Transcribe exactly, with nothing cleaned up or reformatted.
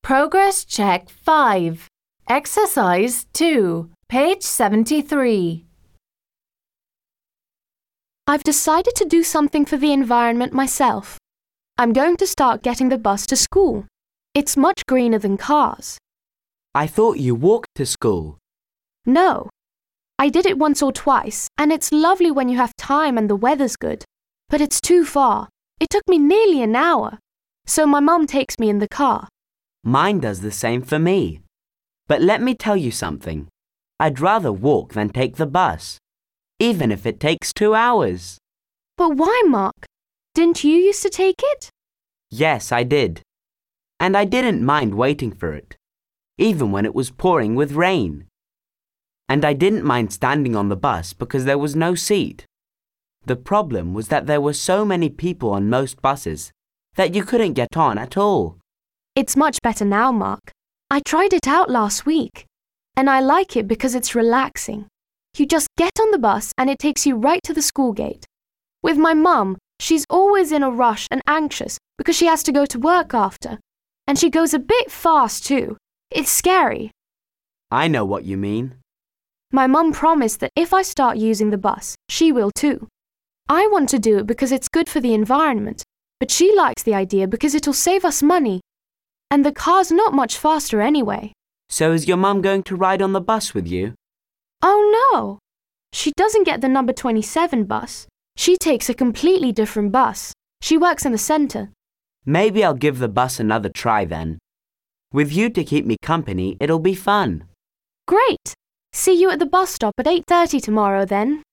Progress Check five. Exercise two, page seventy-three. I've decided to do something for the environment myself. I'm going to start getting the bus to school. It's much greener than cars. I thought you walked to school. No. I did it once or twice, and it's lovely when you have time and the weather's good. But it's too far. It took me nearly an hour. So my mum takes me in the car. Mine does the same for me. But let me tell you something. I'd rather walk than take the bus, even if it takes two hours. But why, Mark? Didn't you used to take it? Yes, I did. And I didn't mind waiting for it, even when it was pouring with rain. And I didn't mind standing on the bus because there was no seat. The problem was that there were so many people on most buses that you couldn't get on at all. It's much better now, Mark. I tried it out last week, and I like it because it's relaxing. You just get on the bus and it takes you right to the school gate. With my mum, she's always in a rush and anxious because she has to go to work after. And she goes a bit fast too. It's scary. I know what you mean. My mum promised that if I start using the bus, she will too. I want to do it because it's good for the environment, but she likes the idea because it'll save us money. And the car's not much faster anyway. So is your mum going to ride on the bus with you? Oh no! She doesn't get the number twenty-seven bus. She takes a completely different bus. She works in the centre. Maybe I'll give the bus another try then. With you to keep me company, it'll be fun. Great! See you at the bus stop at eight thirty tomorrow then.